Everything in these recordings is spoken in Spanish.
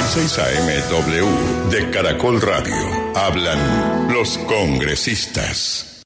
6 AM W de Caracol Radio. Hablan los congresistas.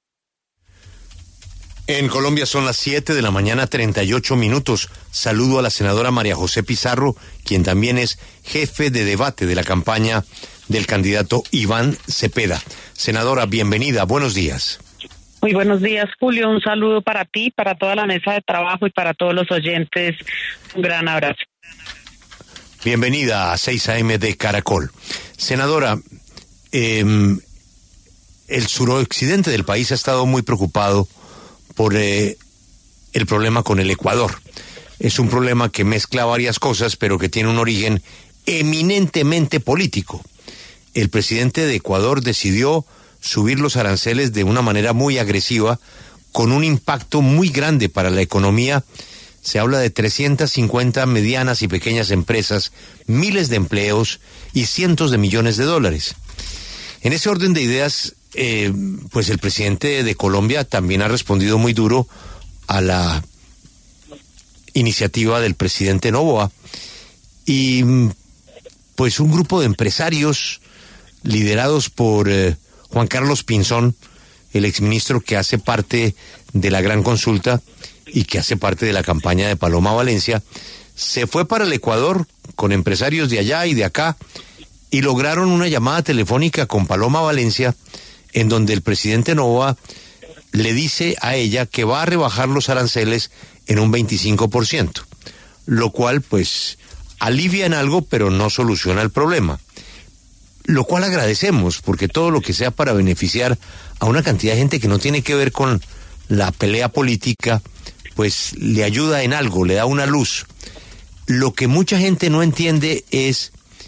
En Colombia son las 7 de la mañana, 38 minutos. Saludo a la senadora María José Pizarro, quien también es jefe de debate de la campaña del candidato Iván Cepeda. Senadora, bienvenida, buenos días. Muy buenos días, Julio. Un saludo para ti, para toda la mesa de trabajo y para todos los oyentes. Un gran abrazo. Bienvenida a 6 AM de Caracol. Senadora, el suroccidente del país ha estado muy preocupado por el problema con el Ecuador. Es un problema que mezcla varias cosas, pero que tiene un origen eminentemente político. El presidente de Ecuador decidió subir los aranceles de una manera muy agresiva, con un impacto muy grande para la economía. Se habla de 350 medianas y pequeñas empresas, miles de empleos y cientos de millones de dólares. En ese orden de ideas, pues el presidente de Colombia también ha respondido muy duro a la iniciativa del presidente Noboa. Y pues un grupo de empresarios liderados por Juan Carlos Pinzón, el exministro que hace parte de la Gran Consulta y que hace parte de la campaña de Paloma Valencia, se fue para el Ecuador con empresarios de allá y de acá y lograron una llamada telefónica con Paloma Valencia, en donde el presidente Noboa le dice a ella que va a rebajar los aranceles en un 25%, lo cual pues alivia en algo, pero no soluciona el problema. Lo cual agradecemos, porque todo lo que sea para beneficiar a una cantidad de gente que no tiene que ver con la pelea política, pues le ayuda en algo, le da una luz. Lo que mucha gente no entiende es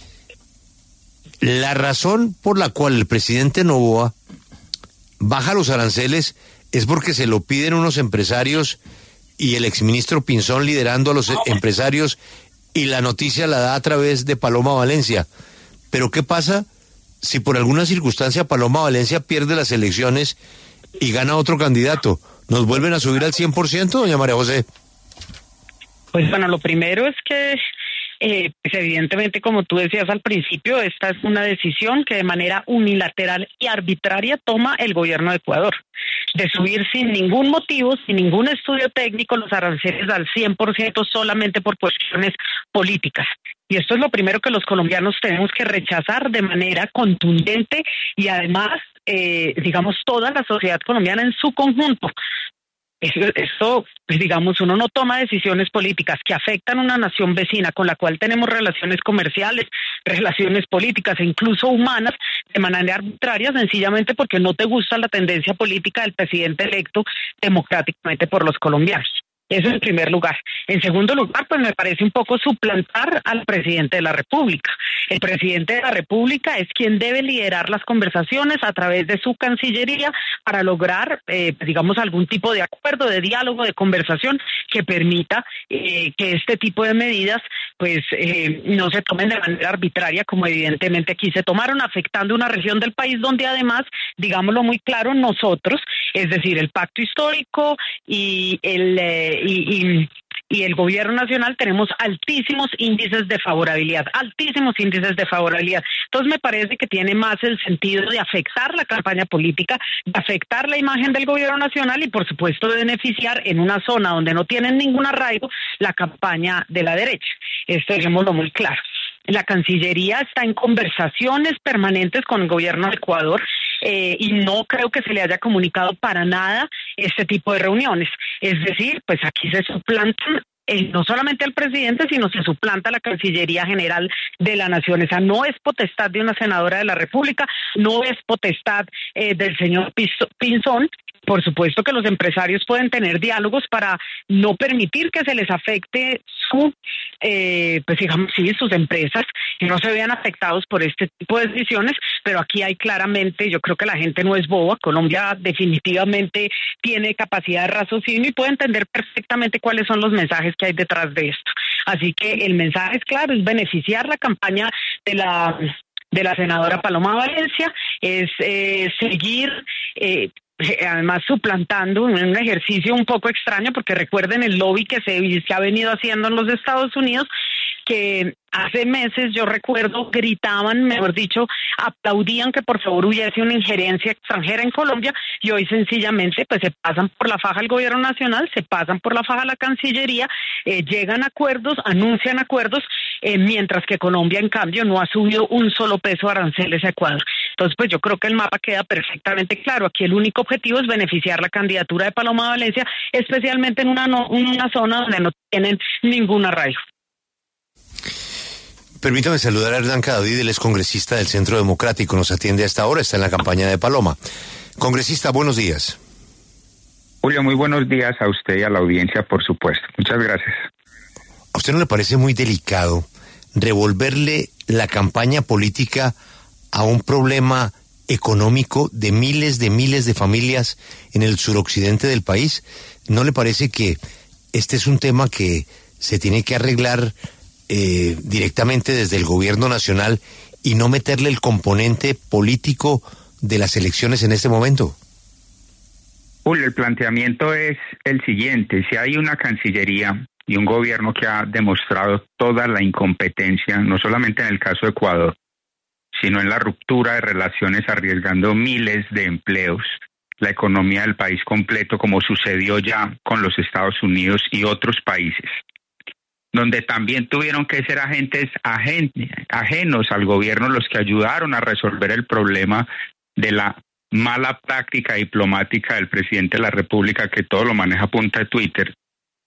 la razón por la cual el presidente Noboa baja los aranceles es porque se lo piden unos empresarios y el exministro Pinzón liderando a los empresarios, y la noticia la da a través de Paloma Valencia. Pero ¿qué pasa si por alguna circunstancia Paloma Valencia pierde las elecciones y gana otro candidato? ¿Nos vuelven a subir al 100%, doña María José? Pues bueno, lo primero es que pues evidentemente, como tú decías al principio, esta es una decisión que de manera unilateral y arbitraria toma el gobierno de Ecuador, de subir sin ningún motivo, sin ningún estudio técnico, los aranceles al 100% solamente por cuestiones políticas. Y esto es lo primero que los colombianos tenemos que rechazar de manera contundente y además, digamos, toda la sociedad colombiana en su conjunto. Esto, pues digamos, uno no toma decisiones políticas que afectan a una nación vecina con la cual tenemos relaciones comerciales, relaciones políticas e incluso humanas de manera arbitraria, sencillamente porque no te gusta la tendencia política del presidente electo democráticamente por los colombianos. Eso en primer lugar. En segundo lugar, pues me parece un poco suplantar al presidente de la República. El presidente de la República es quien debe liderar las conversaciones a través de su Cancillería para lograr, digamos, algún tipo de acuerdo, de diálogo, de conversación que permita que este tipo de medidas, pues, no se tomen de manera arbitraria, como evidentemente aquí se tomaron, afectando una región del país donde además, digámoslo muy claro, nosotros, es decir, el pacto histórico y el gobierno nacional tenemos altísimos índices de favorabilidad. Entonces me parece que tiene más el sentido de afectar la campaña política, de afectar la imagen del gobierno nacional y por supuesto de beneficiar en una zona donde no tienen ningún arraigo la campaña de la derecha. Esto dejémoslo muy claro. La Cancillería está en conversaciones permanentes con el gobierno de Ecuador y no creo que se le haya comunicado para nada este tipo de reuniones. Es decir, pues aquí se suplantan no solamente al presidente, sino se suplanta la Cancillería General de la Nación. Esa no es potestad de una senadora de la República, no es potestad del señor Pinzón. Por supuesto que los empresarios pueden tener diálogos para no permitir que se les afecte pues digamos, sí, sus empresas, que no se vean afectados por este tipo de decisiones, pero aquí hay claramente, yo creo que la gente no es boba, Colombia definitivamente tiene capacidad de raciocinio y puede entender perfectamente cuáles son los mensajes que hay detrás de esto. Así que el mensaje es claro, es beneficiar la campaña de la senadora Paloma Valencia, es seguir además suplantando un ejercicio un poco extraño, porque recuerden el lobby que se ha venido haciendo en los Estados Unidos, que hace meses, yo recuerdo, gritaban, mejor dicho, aplaudían que por favor hubiese una injerencia extranjera en Colombia, y hoy sencillamente pues se pasan por la faja el gobierno nacional, se pasan por la faja la Cancillería, llegan a acuerdos, anuncian acuerdos, mientras que Colombia en cambio no ha subido un solo peso de aranceles a Ecuador. Entonces pues yo creo que el mapa queda perfectamente claro. Aquí el único objetivo es beneficiar la candidatura de Paloma Valencia, especialmente en una zona donde no tienen ningún arraigo. Permítame saludar a Hernán Cadavid, él es congresista del Centro Democrático, nos atiende a esta hora, está en la campaña de Paloma. Congresista, buenos días. Julio, muy buenos días a usted y a la audiencia, por supuesto. Muchas gracias. ¿A usted no le parece muy delicado revolverle la campaña política a un problema económico de miles de familias en el suroccidente del país? ¿No le parece que este es un tema que se tiene que arreglar directamente desde el gobierno nacional y no meterle el componente político de las elecciones en este momento? Julio, el planteamiento es el siguiente: si hay una Cancillería y un gobierno que ha demostrado toda la incompetencia, no solamente en el caso de Ecuador, sino en la ruptura de relaciones arriesgando miles de empleos, la economía del país completo, como sucedió ya con los Estados Unidos y otros países, donde también tuvieron que ser agentes ajenos al gobierno los que ayudaron a resolver el problema de la mala práctica diplomática del presidente de la República, que todo lo maneja a punta de Twitter.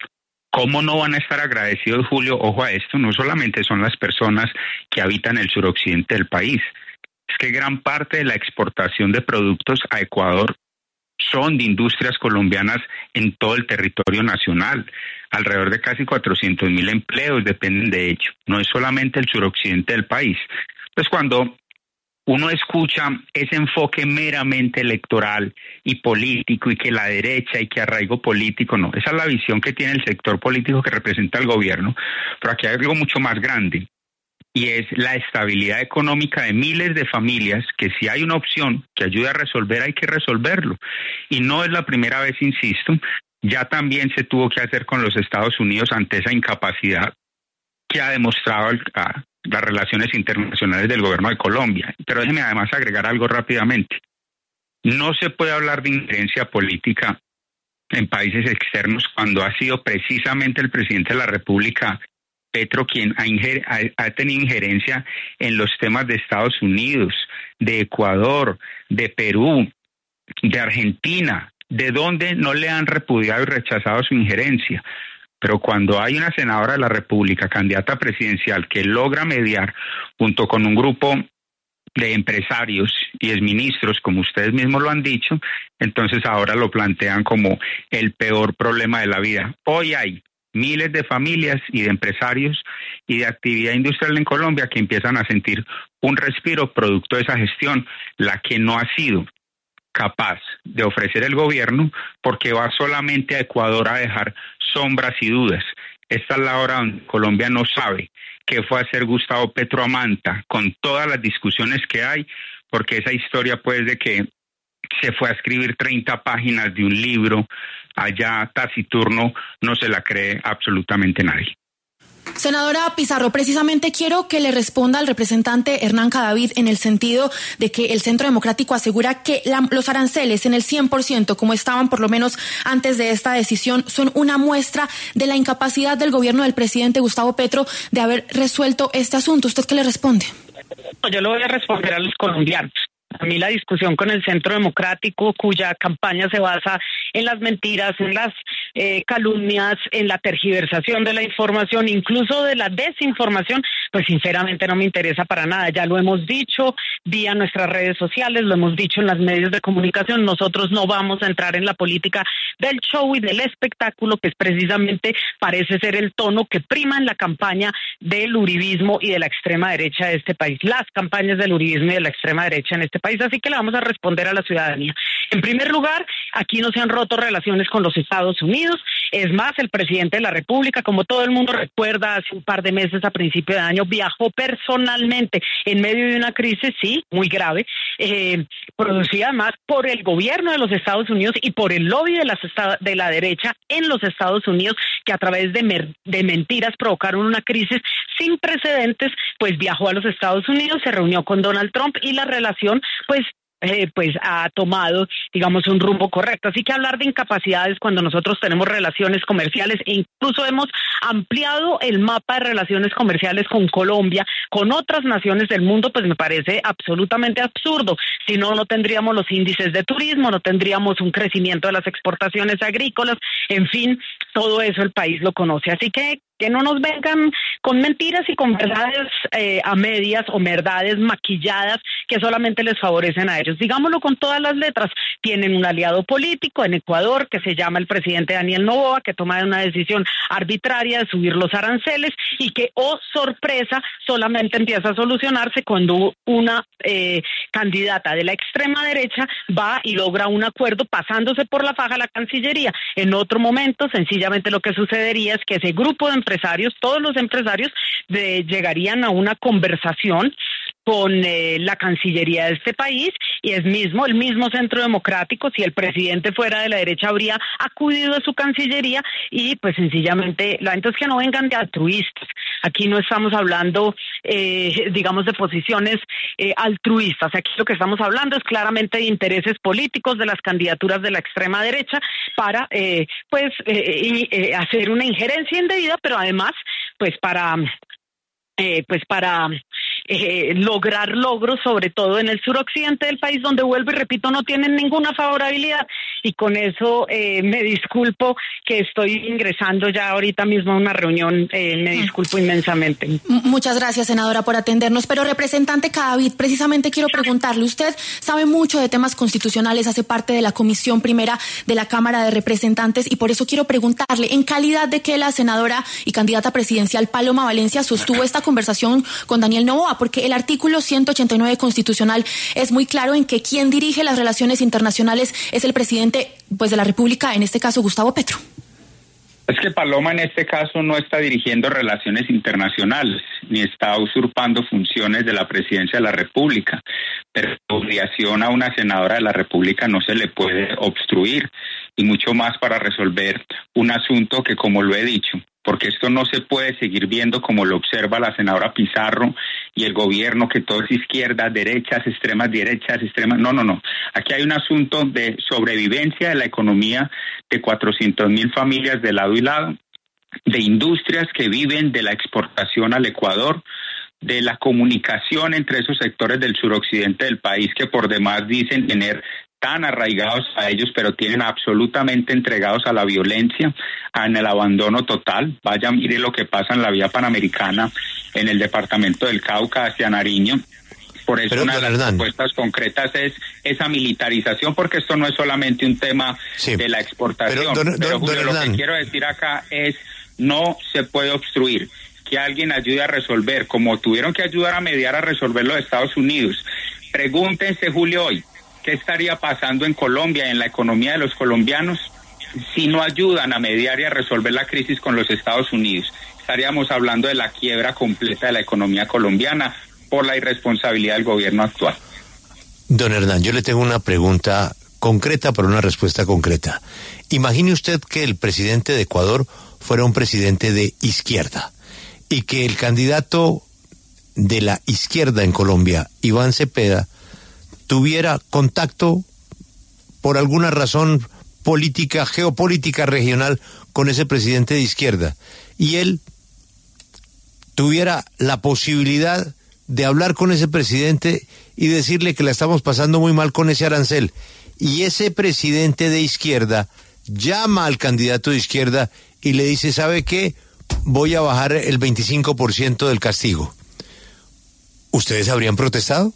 ¿Cómo no van a estar agradecidos, Julio? Ojo a esto, no solamente son las personas que habitan el suroccidente del país, es que gran parte de la exportación de productos a Ecuador son de industrias colombianas en todo el territorio nacional. Alrededor de casi 400,000 empleos dependen de ello. No es solamente el suroccidente del país. Pues cuando uno escucha ese enfoque meramente electoral y político, y que la derecha y que arraigo político, no, esa es la visión que tiene el sector político que representa el gobierno, pero aquí hay algo mucho más grande, y es la estabilidad económica de miles de familias, que si hay una opción que ayude a resolver, hay que resolverlo. Y no es la primera vez, insisto, ya también se tuvo que hacer con los Estados Unidos ante esa incapacidad que ha demostrado las relaciones internacionales del gobierno de Colombia. Pero déjeme además agregar algo rápidamente. No se puede hablar de injerencia política en países externos cuando ha sido precisamente el presidente de la República, Petro, quien ha tenido injerencia en los temas de Estados Unidos, de Ecuador, de Perú, de Argentina, de donde no le han repudiado y rechazado su injerencia. Pero cuando hay una senadora de la República, candidata presidencial, que logra mediar junto con un grupo de empresarios y exministros, como ustedes mismos lo han dicho, entonces ahora lo plantean como el peor problema de la vida. Hoy hay miles de familias y de empresarios y de actividad industrial en Colombia que empiezan a sentir un respiro producto de esa gestión, la que no ha sido capaz de ofrecer el gobierno, porque va solamente a Ecuador a dejar sombras y dudas. Esta es la hora donde Colombia no sabe qué fue a hacer Gustavo Petro a Manta, con todas las discusiones que hay, porque esa historia pues de que se fue a escribir 30 páginas de un libro allá taciturno, no se la cree absolutamente nadie. Senadora Pizarro, precisamente quiero que le responda al representante Hernán Cadavid en el sentido de que el Centro Democrático asegura que los aranceles en el 100%, como estaban por lo menos antes de esta decisión, son una muestra de la incapacidad del gobierno del presidente Gustavo Petro de haber resuelto este asunto. ¿Usted qué le responde? Yo le voy a responder a los colombianos. A mí la discusión con el Centro Democrático, cuya campaña se basa en las mentiras, en las calumnias, en la tergiversación de la información, incluso de la desinformación, pues sinceramente no me interesa para nada. Ya lo hemos dicho vía nuestras redes sociales, lo hemos dicho en los medios de comunicación. Nosotros no vamos a entrar en la política del show y del espectáculo, que es precisamente parece ser el tono que prima en la campaña del uribismo y de la extrema derecha de este país. Las campañas del uribismo y de la extrema derecha en este país, así que le vamos a responder a la ciudadanía. En primer lugar, aquí no se han roto relaciones con los Estados Unidos. Es más, el presidente de la República, como todo el mundo recuerda, hace un par de meses a principio de año viajó personalmente en medio de una crisis, sí, muy grave, producida además por el gobierno de los Estados Unidos y por el lobby de la derecha en los Estados Unidos, que a través de mentiras provocaron una crisis sin precedentes. Pues viajó a los Estados Unidos, se reunió con Donald Trump y la relación pues ha tomado, digamos, un rumbo correcto. Así que hablar de incapacidades cuando nosotros tenemos relaciones comerciales, e incluso hemos ampliado el mapa de relaciones comerciales con Colombia, con otras naciones del mundo, pues me parece absolutamente absurdo. Si no, no tendríamos los índices de turismo, no tendríamos un crecimiento de las exportaciones agrícolas, en fin, todo eso el país lo conoce. Así que no nos vengan con mentiras y con verdades a medias o verdades maquilladas que solamente les favorecen a ellos. Digámoslo con todas las letras. Tienen un aliado político en Ecuador que se llama el presidente Daniel Noboa, que toma una decisión arbitraria de subir los aranceles y que, oh sorpresa, solamente empieza a solucionarse cuando una candidata de la extrema derecha va y logra un acuerdo pasándose por la faja la Cancillería. En otro momento, sencillamente lo que sucedería es que ese grupo de empresarios, todos los empresarios, llegarían a una conversación con la Cancillería de este país y el mismo Centro Democrático, si el presidente fuera de la derecha, habría acudido a su Cancillería y pues sencillamente, entonces que no vengan de altruistas. Aquí no estamos hablando, digamos, de posiciones altruistas. Aquí lo que estamos hablando es claramente de intereses políticos de las candidaturas de la extrema derecha para, hacer una injerencia indebida, pero además, para lograr logros, sobre todo en el suroccidente del país, donde, vuelvo y repito, no tienen ninguna favorabilidad. Y con eso me disculpo que estoy ingresando ya ahorita mismo a una reunión, me disculpo inmensamente. Muchas gracias, senadora, por atendernos. Pero, representante Cadavid, precisamente quiero preguntarle, usted sabe mucho de temas constitucionales, hace parte de la Comisión Primera de la Cámara de Representantes, y por eso quiero preguntarle, en calidad de que la senadora y candidata presidencial Paloma Valencia sostuvo esta conversación con Daniel Noboa, porque el artículo 189 constitucional es muy claro en que quien dirige las relaciones internacionales es el presidente, pues, de la República, en este caso Gustavo Petro. Es que Paloma en este caso no está dirigiendo relaciones internacionales, ni está usurpando funciones de la presidencia de la República, pero la obligación a una senadora de la República no se le puede obstruir, y mucho más para resolver un asunto que, como lo he dicho, porque esto no se puede seguir viendo como lo observa la senadora Pizarro y el gobierno, que todo es izquierda, derechas, extremas. No. Aquí hay un asunto de sobrevivencia de la economía de 400,000 familias de lado y lado, de industrias que viven de la exportación al Ecuador, de la comunicación entre esos sectores del suroccidente del país que por demás dicen tener tan arraigados a ellos, pero tienen absolutamente entregados a la violencia, en el abandono total. Vaya, mire lo que pasa en la vía panamericana, en el departamento del Cauca hacia Nariño. Por eso una de las propuestas concretas es esa militarización, porque esto no es solamente un tema de la exportación. Pero Julio, lo que quiero decir acá es, no se puede obstruir. Que alguien ayude a resolver, como tuvieron que ayudar a mediar a resolver los Estados Unidos. Pregúntense, Julio, hoy, ¿qué estaría pasando en Colombia, en la economía de los colombianos, si no ayudan a mediar y a resolver la crisis con los Estados Unidos? Estaríamos hablando de la quiebra completa de la economía colombiana por la irresponsabilidad del gobierno actual. Don Hernán, yo le tengo una pregunta concreta, pero una respuesta concreta. Imagine usted que el presidente de Ecuador fuera un presidente de izquierda y que el candidato de la izquierda en Colombia, Iván Cepeda, tuviera contacto por alguna razón política, geopolítica regional con ese presidente de izquierda, y él tuviera la posibilidad de hablar con ese presidente y decirle que la estamos pasando muy mal con ese arancel, y ese presidente de izquierda llama al candidato de izquierda y le dice, ¿sabe qué? Voy a bajar el 25% del castigo. ¿Ustedes habrían protestado?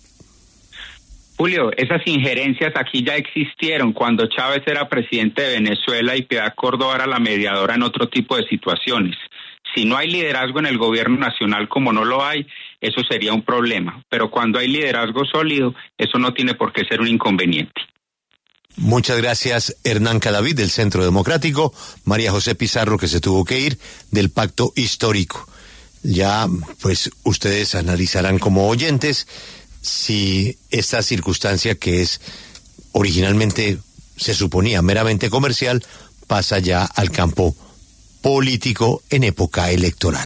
Julio, esas injerencias aquí ya existieron cuando Chávez era presidente de Venezuela y Piedad Córdoba era la mediadora en otro tipo de situaciones. Si no hay liderazgo en el gobierno nacional, como no lo hay, eso sería un problema. Pero cuando hay liderazgo sólido, eso no tiene por qué ser un inconveniente. Muchas gracias, Hernán Cadavid, del Centro Democrático, María José Pizarro, que se tuvo que ir, del Pacto Histórico. Ya, pues, ustedes analizarán como oyentes si esta circunstancia, que es originalmente, se suponía meramente comercial, pasa ya al campo político en época electoral.